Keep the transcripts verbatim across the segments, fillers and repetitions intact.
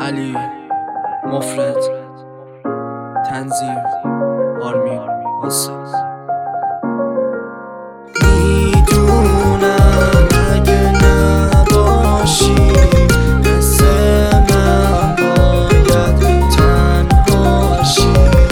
علی مفرد تنظیم آرمین آسد. میدونم اگه نباشی مثل من باید تنهاشی.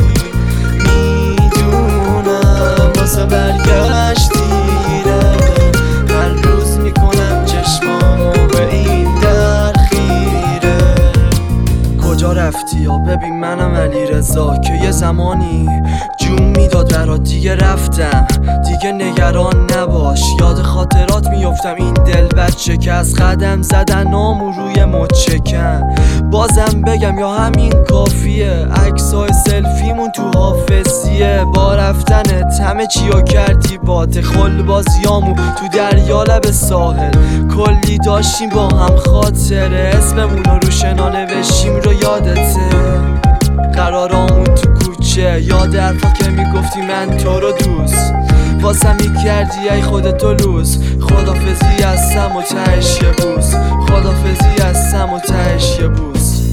میدونم واسه برگشت دیره، هر روز میکنم چشمامو به این در خیره. کجا رفتی یا ببین منم علی رضا که یه زمانی جون میداد برات، دیگه رفتم دیگه نگران نباش. یاد خاطرات میفتم این دل بچه که از قدم زدن نامو روی مچکن. بازم بگم یا همین کافیه، عکسای سلفیمون تو حافظیه. با رفتنت همه چیو کردی باته، خل بازیامو تو دریا لب ساحل. کلی داشتیم با هم خاطره، اسممونو رو شنا نوشیم رو یادته. قرارامون تو کوچه، یاد حرفا که میگفتی من تو رو دوست واسم میکردی ای خودتو لوس. خدافزی هستم و تهش یه بوس، خدافزی هستم و تهش یه بوس.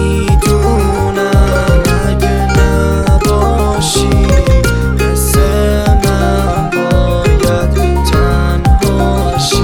میدونم اگه نباشی مثل من باید تنهاشی.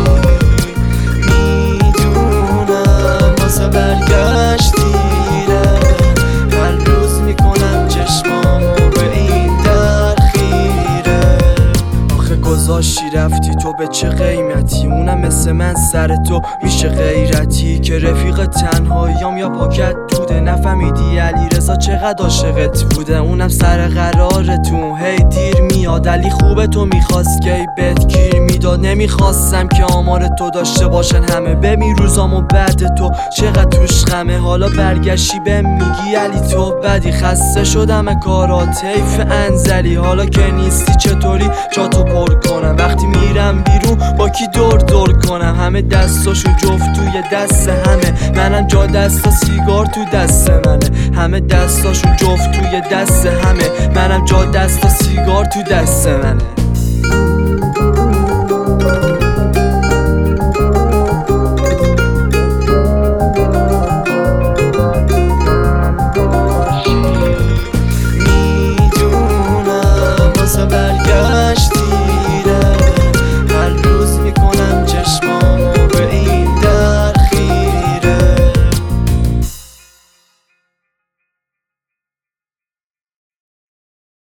میدونم واسه برگشت دیره، هر روز میکنم چشمامو به این در خیره. آخه گذاشتی رفتی تو به چه قیمتی؟ اونم مثل من سر تو میشه غیرتی که رفیق تنهاییام یا پاکت دوده. نفهمیدی علی رضا چقدر عاشقت بوده، اونم سر قرارتون هی دیر میاد. علی خوبه تو میخواست که ای بهت گیر میداد، نمیخواستم که آمار تو داشته باشن همه. ببین روزامو بعد تو چقدر توش غمه، حالا برگشتی به میگی علی تو بدی. خسته شدم کارات حیف انزلی، حالا که نیستی چطوری جاتو پر کنم؟ وقتی میرم بیرون با کی دور دور کنم؟ همه دستاشون جفت توی دست همه، منم جا دستا سیگار تو دست منه. همه دستاشون جفت توی دست همه، منم جا دستا سیگار تو دست منه.